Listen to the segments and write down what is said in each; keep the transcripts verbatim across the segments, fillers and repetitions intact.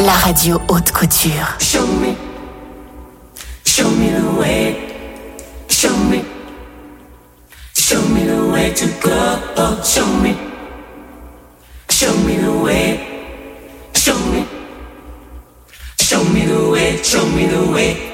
La radio haute couture. Show me, show me the way. Show me, show me the way to go. Show me, show me the way. Show me, show me the way. Show me the way.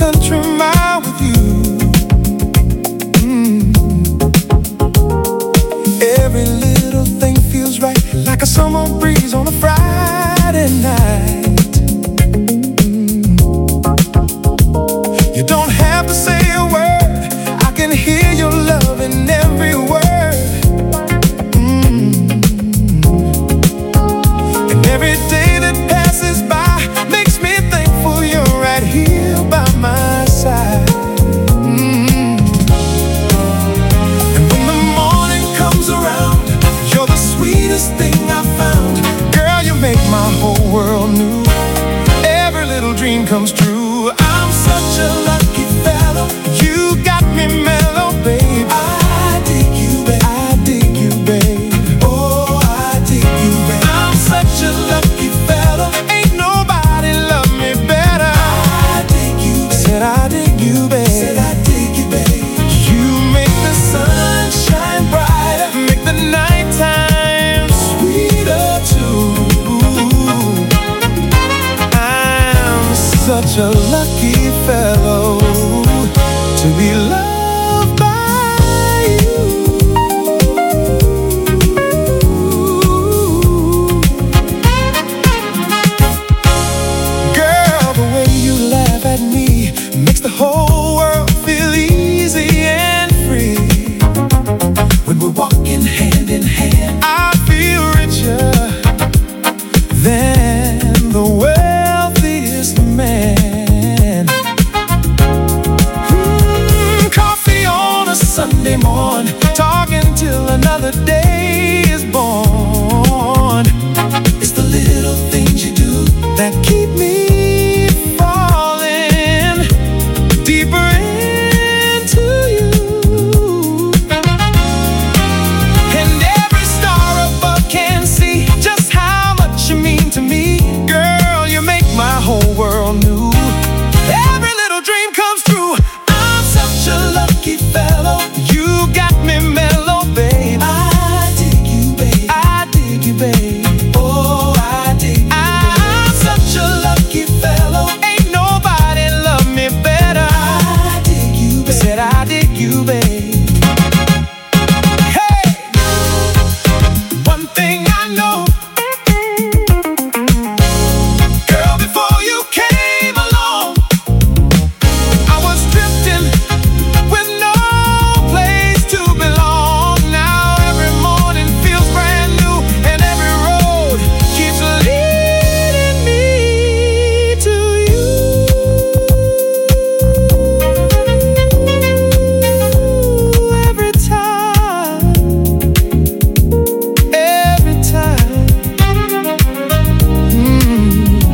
country mile with you. Mm. Every little thing feels right, like a summer breeze on a Friday night. Mm. You don't have to say a word, I can hear your love in every word. Mm. And every day that passes by makes me thankful you're right here by my side. Mm. And when the morning comes around, you're the sweetest thing I found. Girl, you make my whole world new. Every little dream comes true. I'm such a lucky fellow. You got me mellow, babe. I dig you, babe. I dig you, babe. Oh, I dig you, babe. I'm such a lucky fellow. Ain't nobody love me better. I dig you, babe. Said I dig you, babe. Said I dig you, babe. You make the sun shine brighter, make the nighttime sweeter too. I'm such a lucky fellow to be loved by you. Girl, the way you laugh at me makes the whole world feel easy and free. When we're walking hand in hand, I feel richer than the wealthiest man. Mm, coffee on a Sunday morn, talking till another day is born. It's the little things you do that keep me falling deeper into you. And every star above can see just how much you mean to me. Girl, you make my whole world new. Every little dream comes true. I'm such a lucky fellow. You got me mellow, babe. I dig you, babe. I dig you, babe. Oh, I dig you, I'm such a lucky fellow. Ain't nobody love me better. I dig you, babe. Said I dig you, babe. Hey, one thing I know, girl, before you came along, I was drifting with no place to belong. Now every morning feels brand new, and every road keeps leading me to you. Every time, every time. Mm.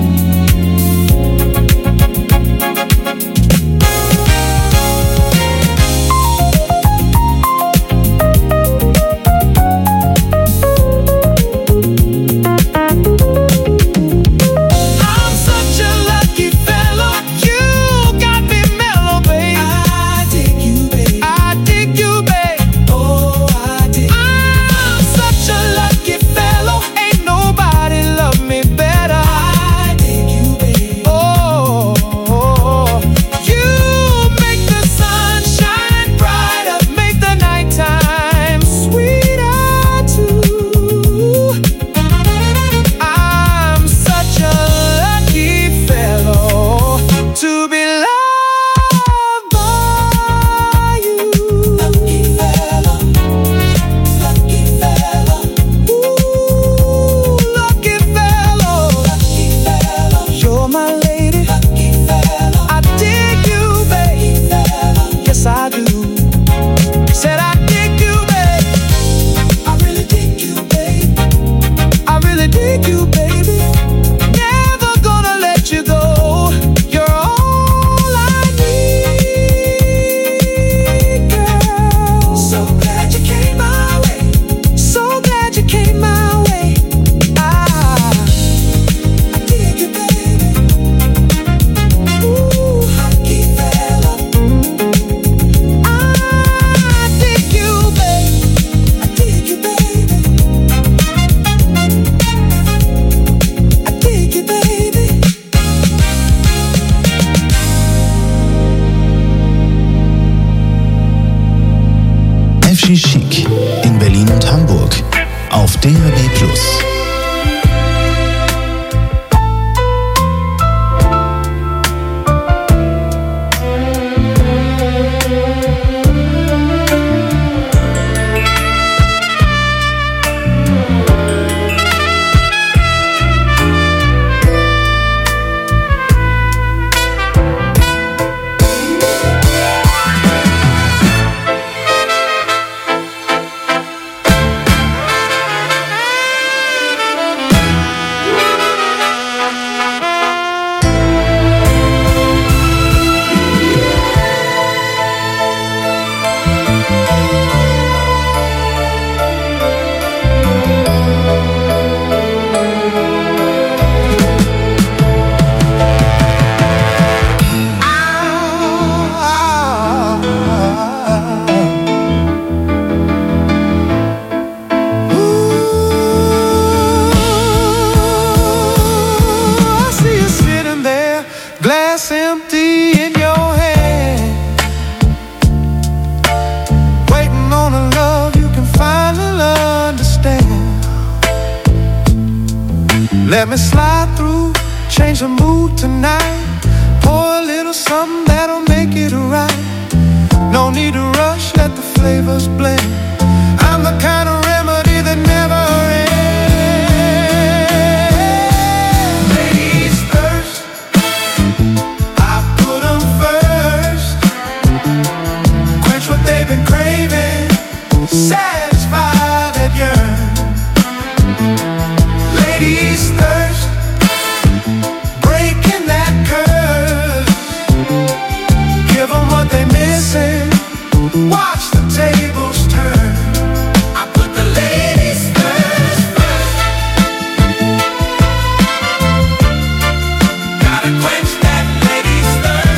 I'm such a lucky fellow. You got me mellow, babe. I dig you, babe. I dig you, babe. Oh, I dig. I'm such a lucky fellow. Ain't nobody love me better. I dig you, babe. Oh, you make the sun shine brighter, make the nighttime sweeter too. I'm such a lucky fellow to be loved by you. Lucky fellow, lucky fellow. Ooh, lucky fellow, lucky fellow. You're my lady, lucky fellow. I dig you, babe. Yes, I do. Said I dig you, babe. I really dig you, babe. I really dig you, baby. Never gonna let you go. You're all I need, girl. So glad you came my way. So glad you came my way. I, I dig you, baby. Sushi Chic in Berlin und Hamburg auf D A B plus. Let me slide through, change the mood tonight. Pour a little something that'll make it right. No need to rush, let the flavors blend. I'm the kind of remedy that never ends. Ladies first, I put them first. Quench what they've been craving, satisfy that yearn. Ladies thirst, breaking that curse. Give them what they're missing, watch the tables turn. I put the ladies first, first. Gotta quench that ladies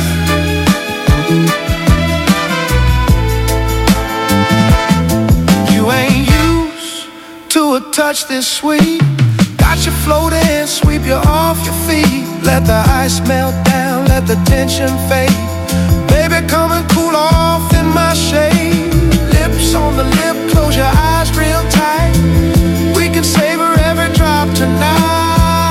thirst. You ain't used to a touch this sweet. Got you floating, sweep you off your feet. Let the ice melt down, let the tension fade. Baby, come and cool off in my shade. Lips on the lip, close your eyes real tight. We can savor every drop tonight.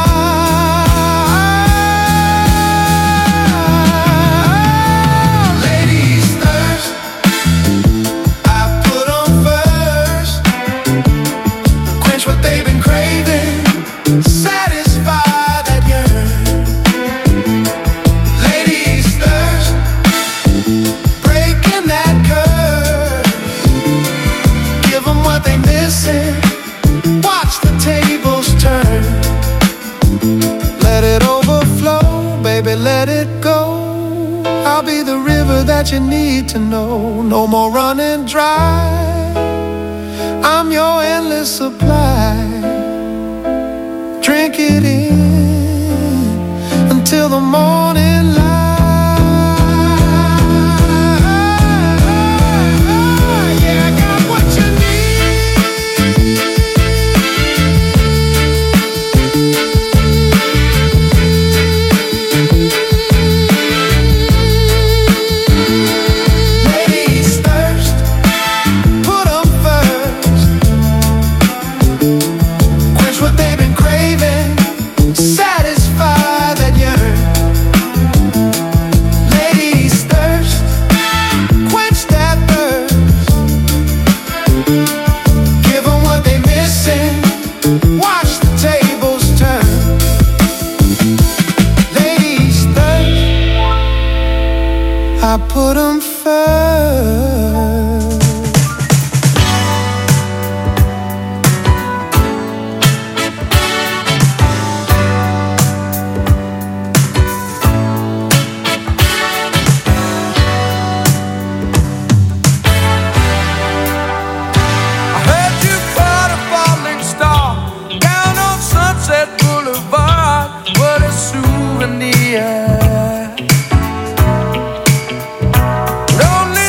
Ladies thirst, I put them first. Quench what they've been craving, satisfy that yearn. Ladies thirst, breaking that curse. Give them what they missing, watch the tables turn. Let it overflow, baby, let it go. I'll be the river that you need to know. No more running dry, I'm your endless supply. Drink it in until the morning light. Yeah, I got what you Ladies thirst, put them first. Quench what they've been craving, satisfy that yearn. Ladies thirst, quench that thirst. Give them what they missing, watch the tables turn. Ladies thirst, I put them first. I heard you caught a falling star down on Sunset Boulevard. What a souvenir. But only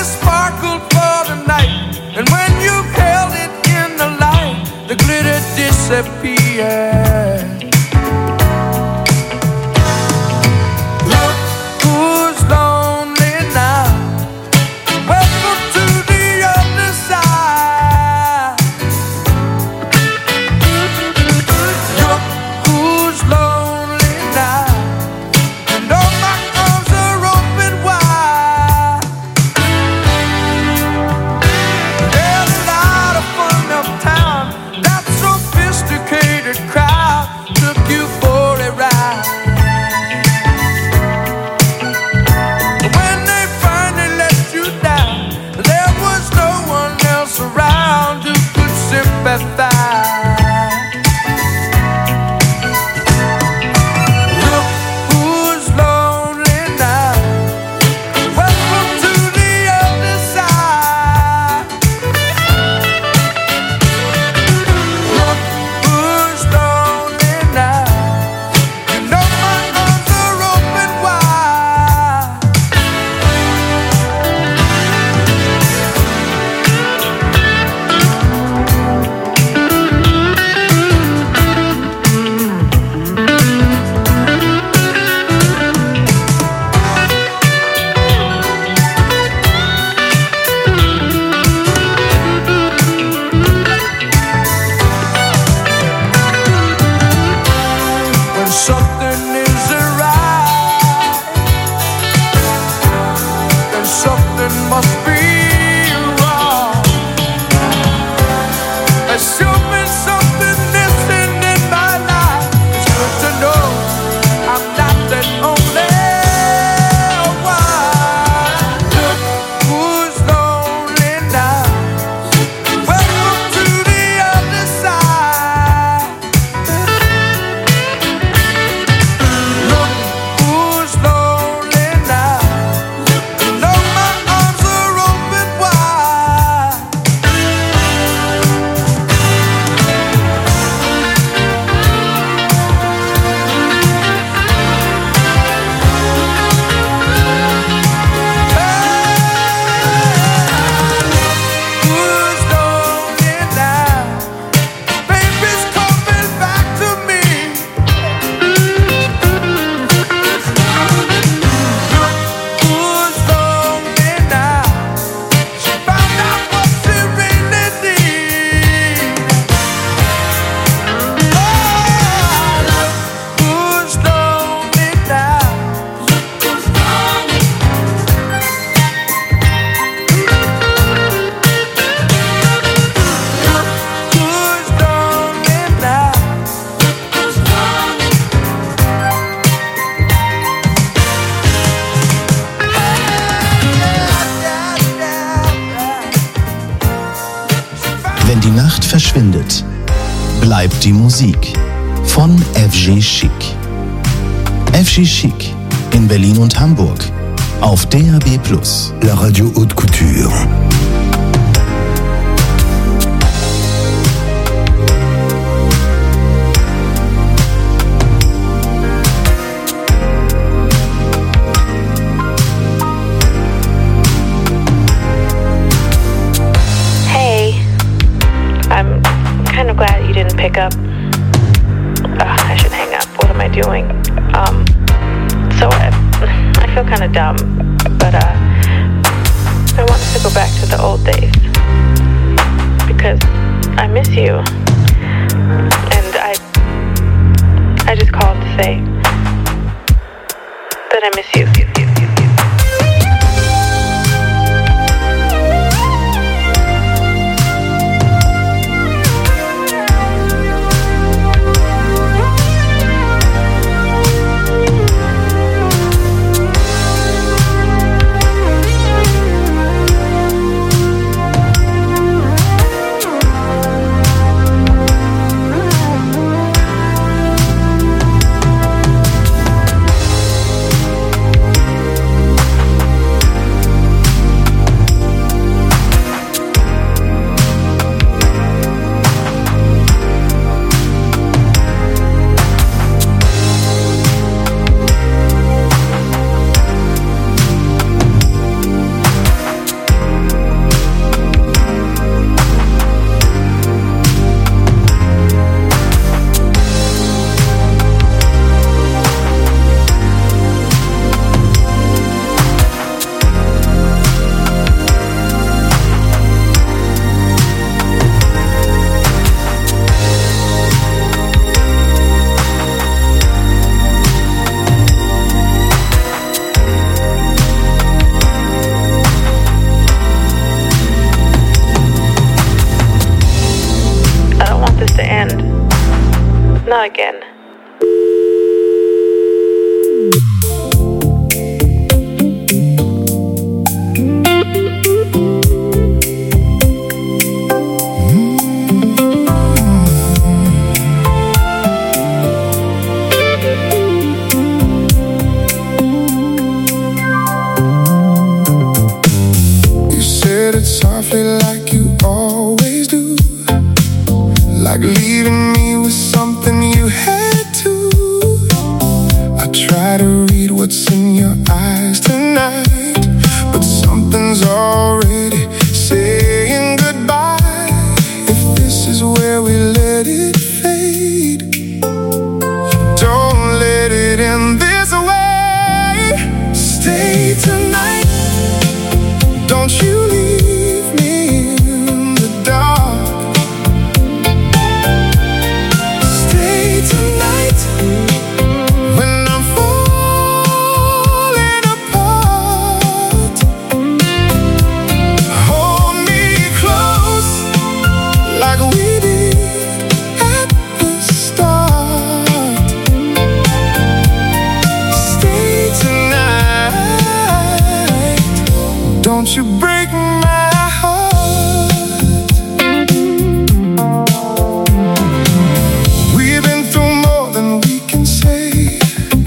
verschwindet. Bleibt die Musik von F G Chic. F G Chic in Berlin und Hamburg auf D A B plus. La radio haute couture. Pick up. Ugh, I should hang up. What am I doing? Um, so I, I feel kind of dumb, but uh, I wanted to go back to the old days because I miss you, and I, I just called to say that I miss you. Not again. You said it softly like you always do, like leaving me with something you had to. I try to read what's in your eyes tonight, but something's already saying goodbye. If this is where we let it fade, don't let it end this way. Stay tonight, don't you leave me in the dark. Don't you break my heart. We've been through more than we can say.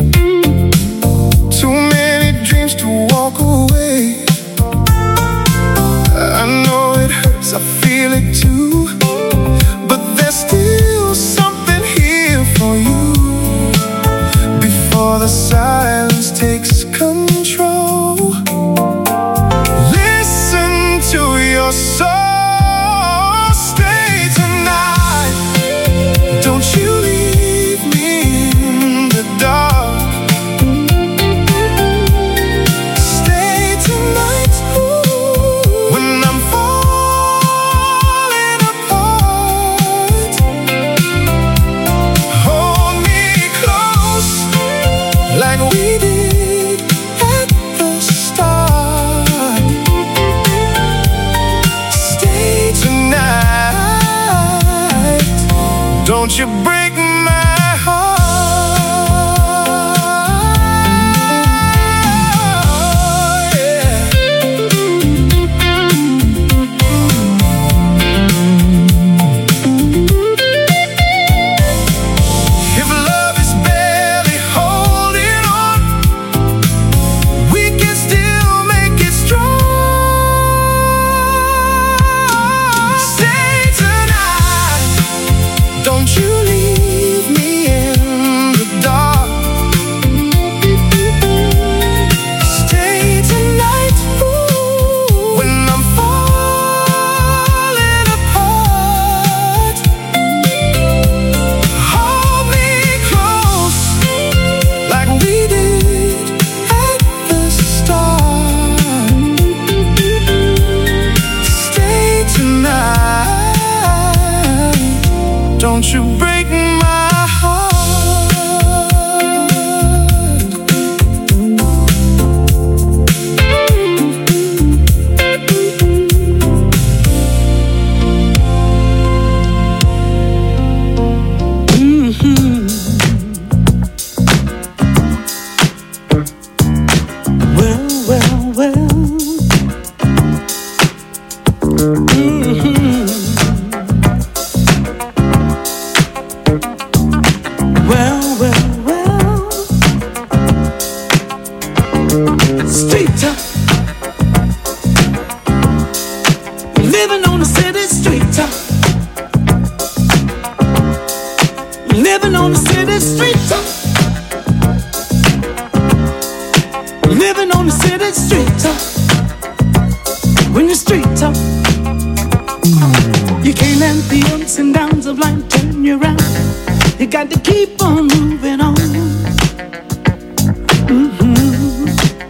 Too many dreams to walk away. I know it hurts, I feel it too, but there's still something here for you. Before the silence takes control, your soul. Stay tonight, don't you leave me in the dark. Stay tonight, ooh, when I'm falling apart. Hold me close like we did well. Mm-hmm. Well, well, well. Street top. Living on the city street top. Living on the city street top. Living on the city street top. When you're street top, you can't let the ups and downs of life turn you around. You got to keep on moving on. Mm-hmm.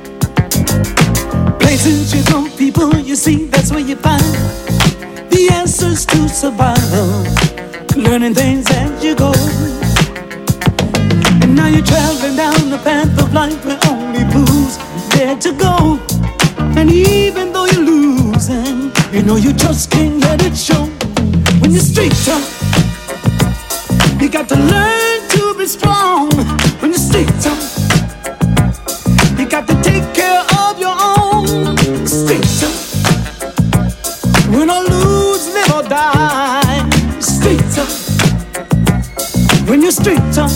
Places you go, people you see, that's where you find the answers to survival. Learning things as you go. And now you're traveling down the path of life where only fools dare to go. And even though you're losing, you know you just can't let it show. When you're street tough, you got to learn to be strong. When you're street tough, you got to take care of your own. Street tough, win or lose, live or die. Street tough, when you're street tough.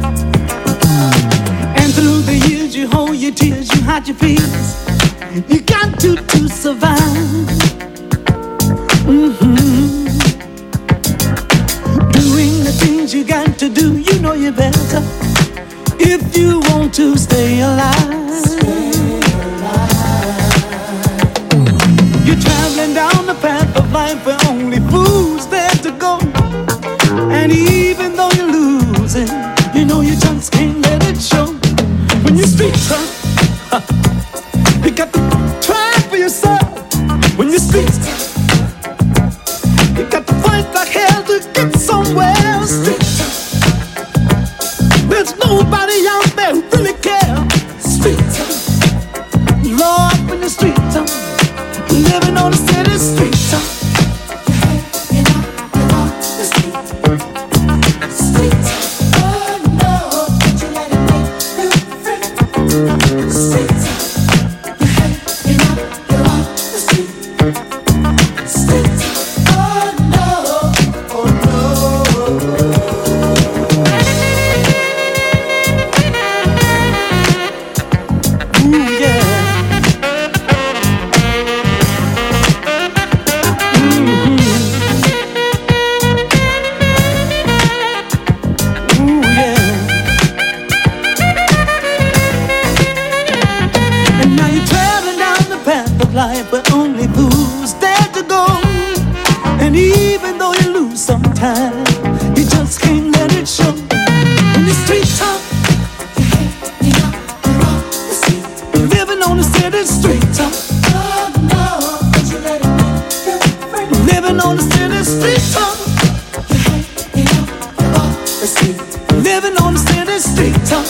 And through the years you hold your tears, you hide your fears. You got to, to survive. Mm-hmm. Doing the things you got to do, you know you better, if you want to stay alive. Stay alive. You're traveling down the path of life where only fools dare to go. And even though you're losing, you know you just can't let it show. When you're street tough, you got to try for yourself. When you're street tough, you got to fight like hell to get somewhere. Street tough, there's nobody out there who really cares. Street tough, Lord, when you're street tough, living on the city street tough. You know, you know, the street, street tough. Oh no, don't you let it make you free. Street tough. Life where only fools dare to go. And even though you lose sometimes, you just can't let it show. When the street top, living on the city street top. Living on the city street top. Living on the city street top.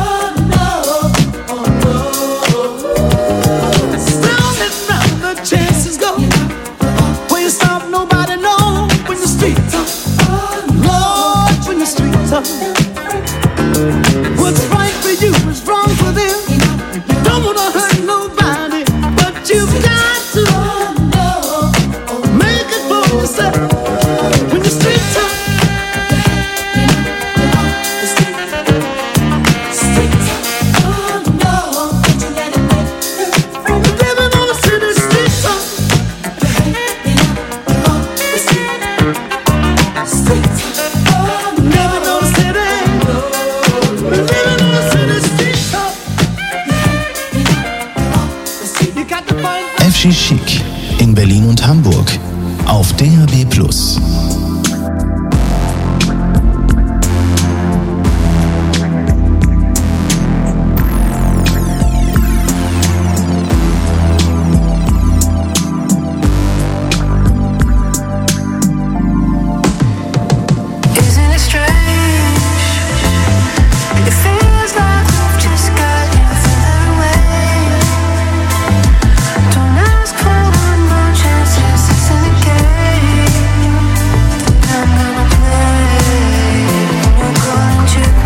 Chances go where you stop, nobody know. When the street tough, Lord, when the street tough. What's right for you is wrong for them. You don't wanna hurt nobody, but you've got to make it for yourself. When the street tough, street tough. Oh no, don't you let it make you free. Living on the city street. F G Chic in Berlin und Hamburg auf D A B plus.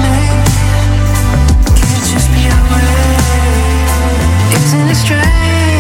Strange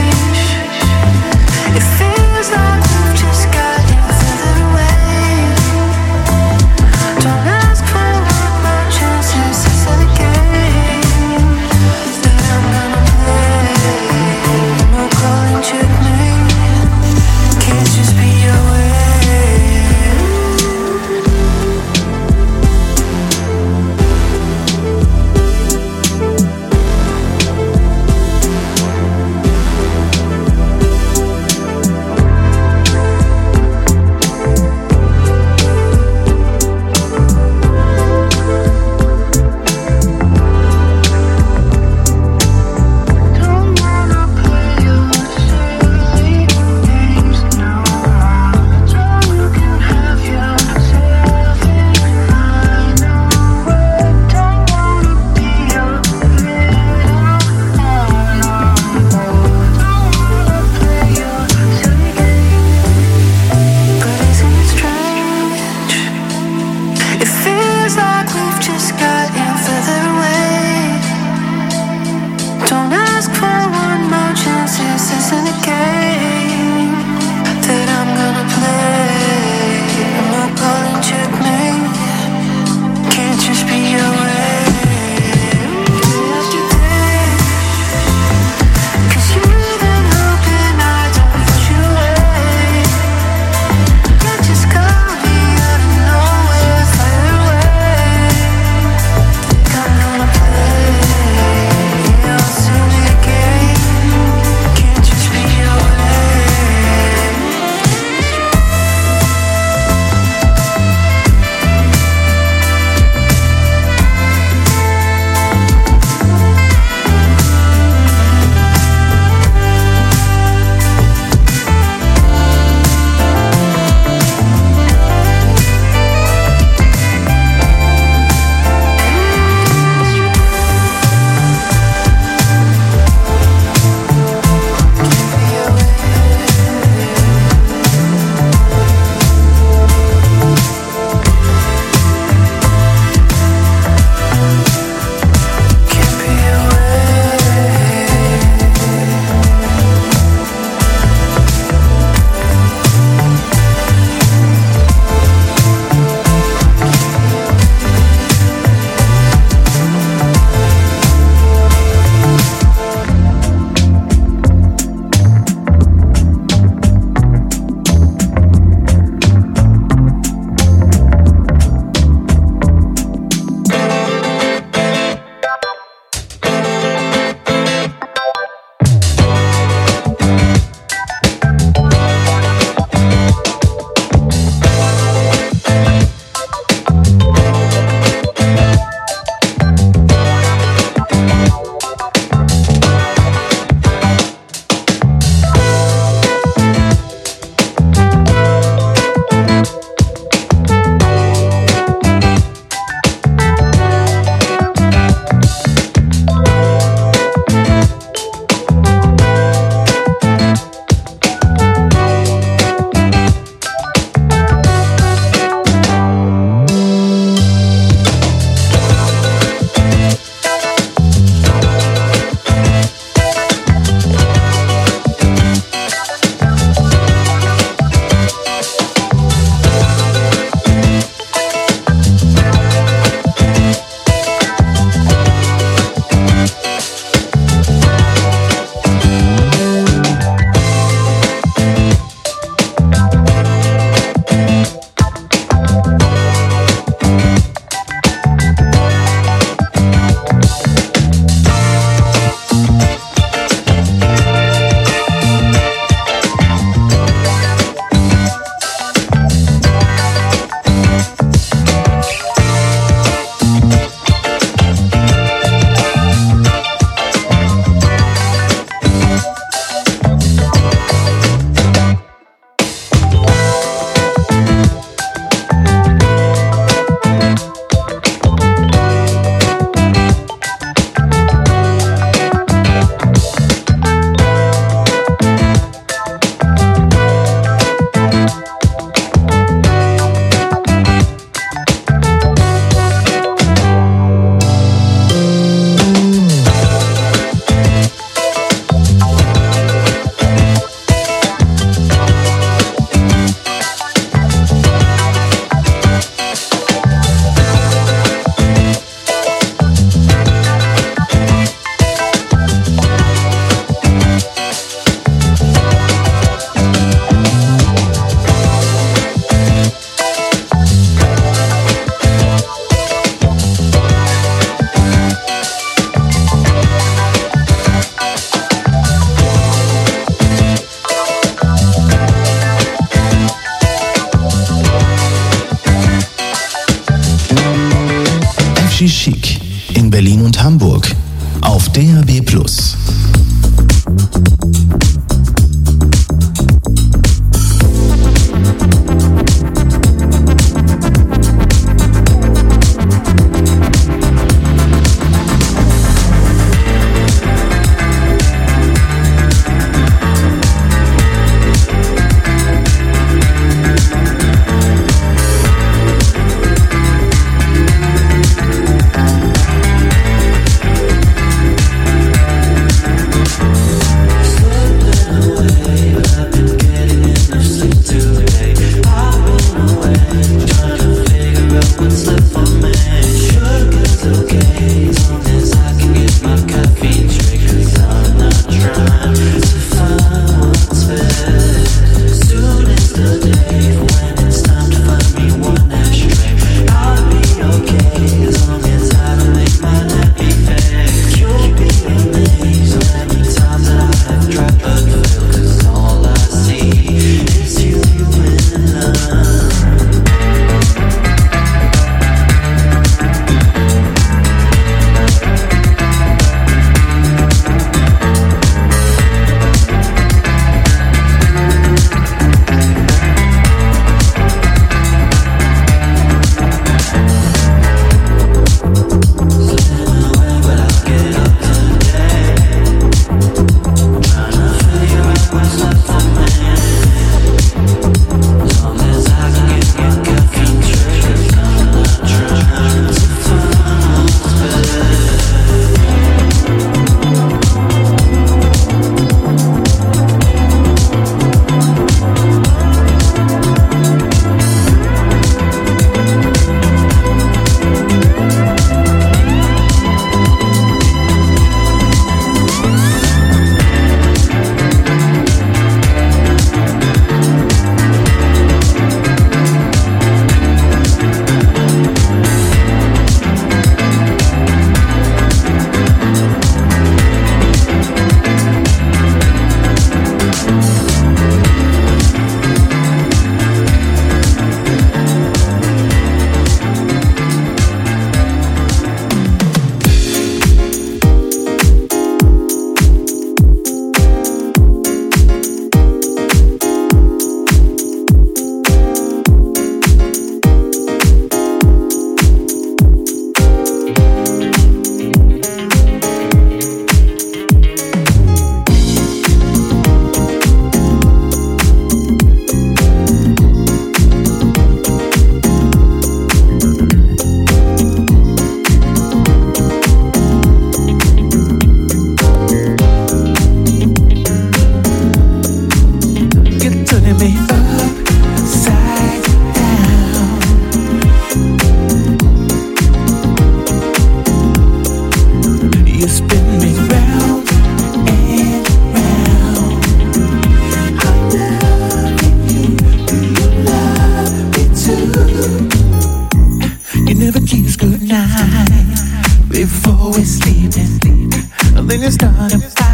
F G Chic in Berlin und Hamburg auf D A B plus.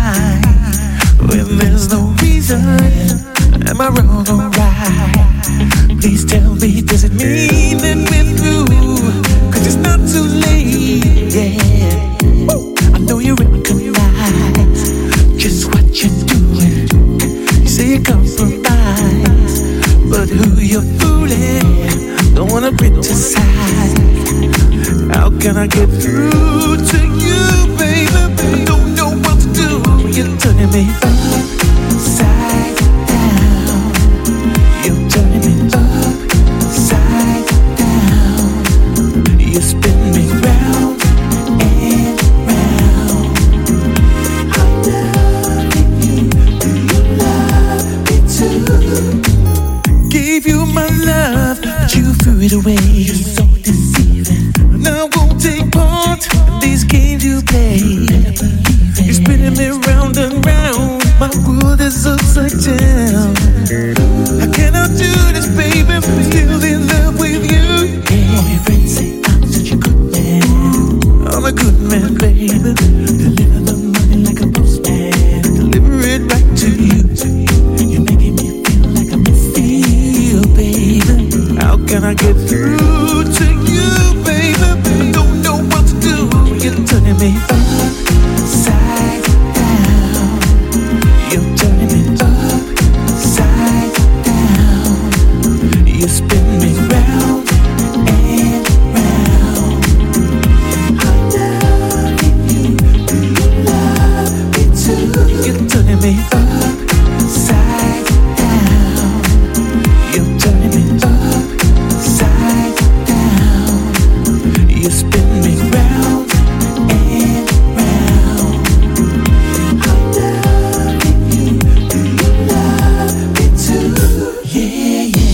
when there's no reason. Am I wrong or right? Please tell me, does it mean that we're through? Cause it's not too late, yeah. I know you recognize just what you're doing. You say you compromise, but who you're fooling, don't wanna criticize. How can I get through to you, baby? I don't know what to do. You're turning me upside down. You're turning me upside down. You spin me round and round. I'm loving you. Do you love me too? Gave you my love, but you threw it away. You're so deceiving. Now I won't take part in these games you play. You're spinning me round and round. My world is upside down. How can I do this, baby? I'm still in love with you. All your friends say I'm such a good man. I'm a good man, baby. Deliver the money like a boss man. Deliver it right to you. You're making me feel like I'm missing you, baby. How can I get through to you, baby? I don't know what to do. You're turning me upside down. You're turning me upside down. You spin me round and round. I'm loving you. Do you love me too? You're turning me upside down. You're turning me upside down. You spin me round and round. I'm loving you. Do you love me too? Yeah, yeah.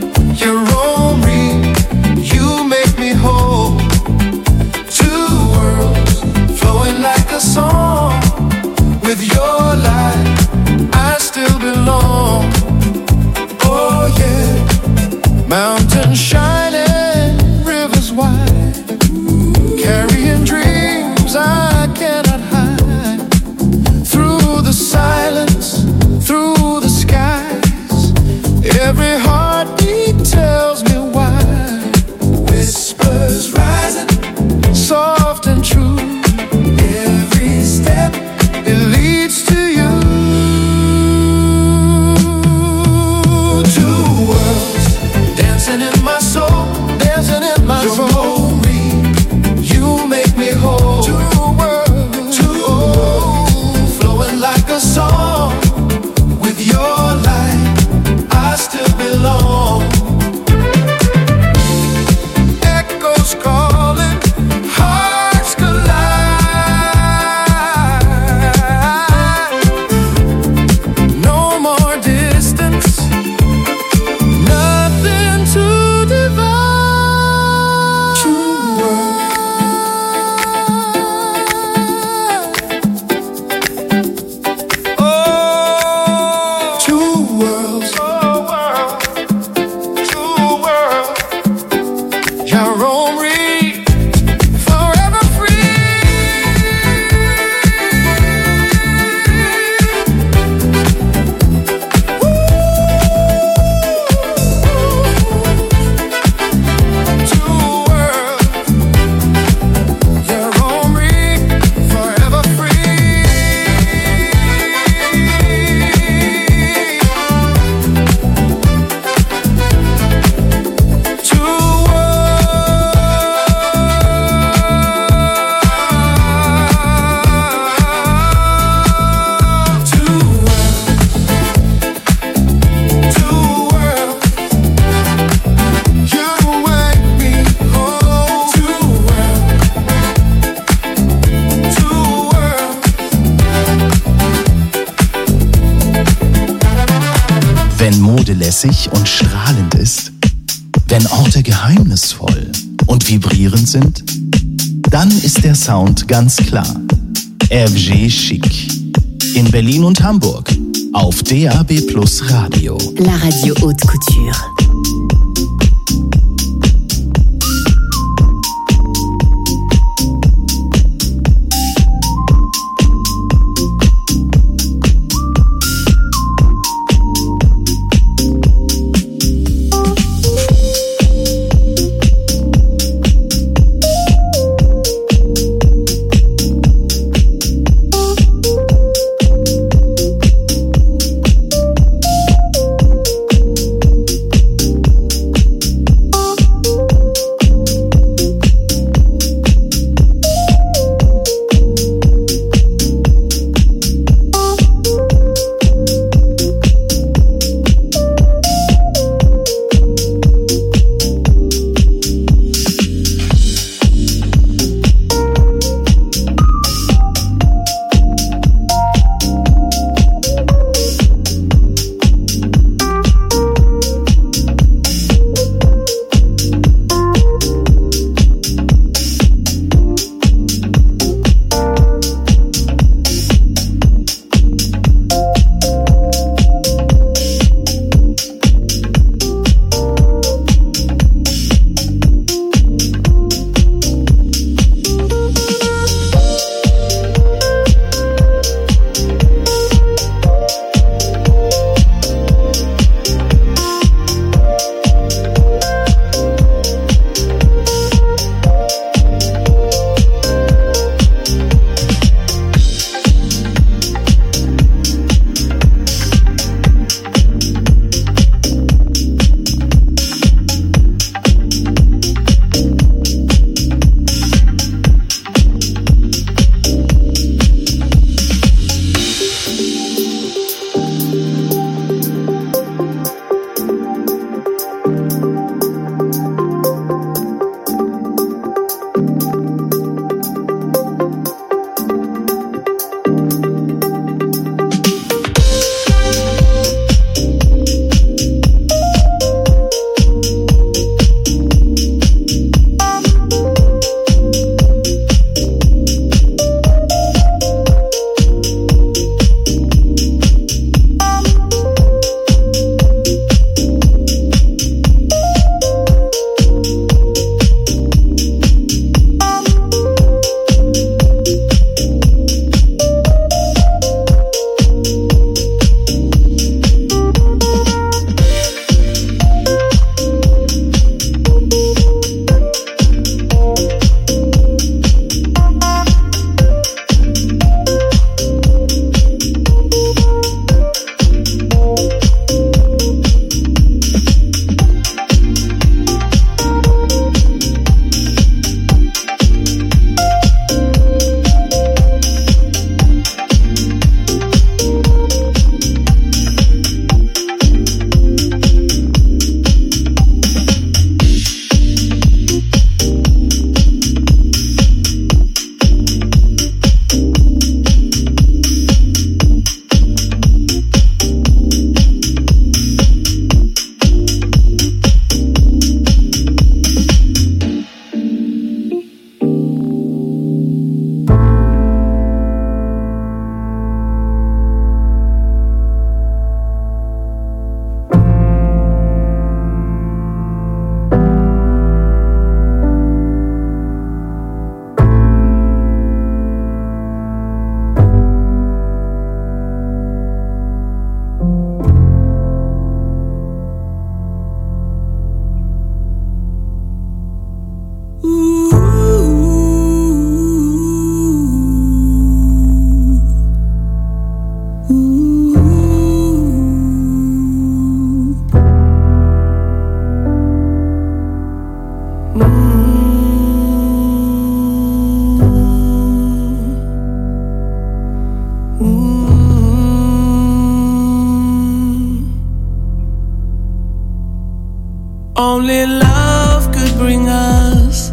You make me whole. Two words lässig und strahlend ist? Wenn Orte geheimnisvoll und vibrierend sind? Dann ist der Sound ganz klar. F G Chic. In Berlin und Hamburg. Auf D A B Plus Radio. La radio haute couture. Only love could bring us,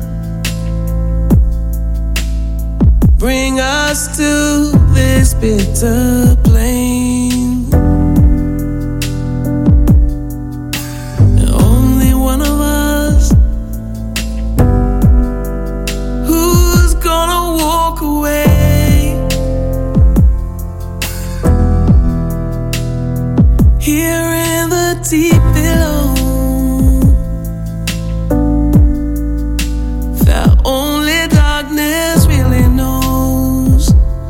bring us to this bitter plain. away. Here in the deep below, that only darkness really knows.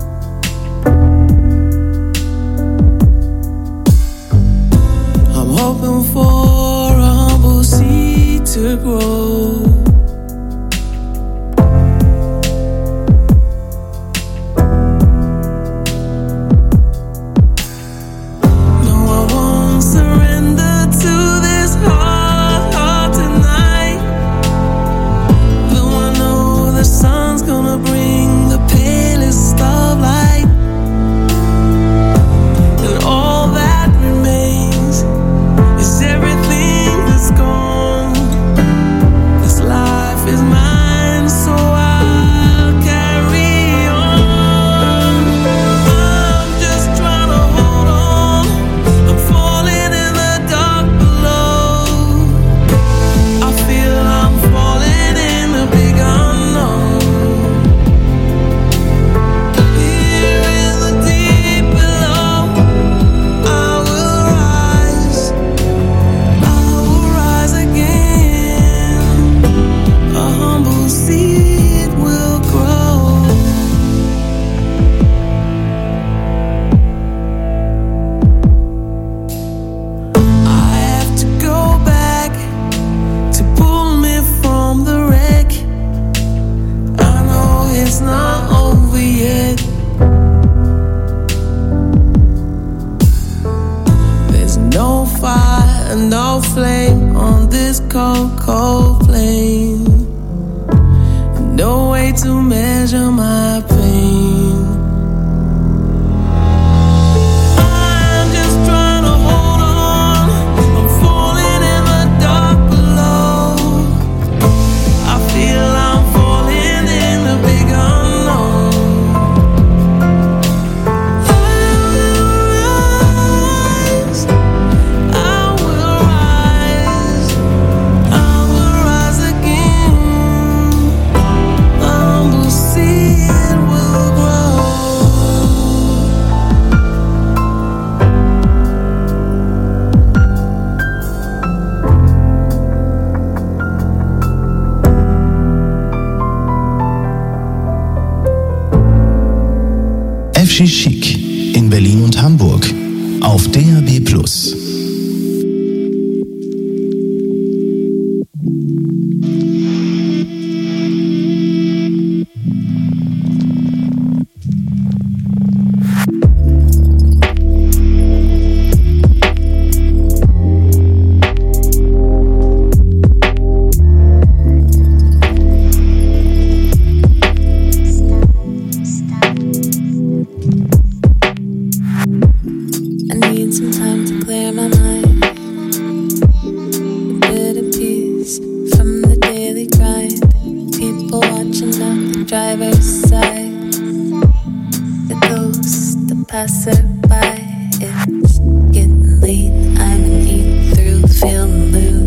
I'm hoping for a humble seed to grow. No flame on this cold, cold flame. No way to measure my pain. I'm just trying to hold on. I'm falling in the dark below. I feel I'm falling in the big unknown. F G Chic in Berlin und Hamburg auf D A B plus. Some time to clear my mind, a bit of peace from the daily grind. People watching at the driver's side, the ghost, the passerby. It's getting late, I'm in heat through, feeling loose.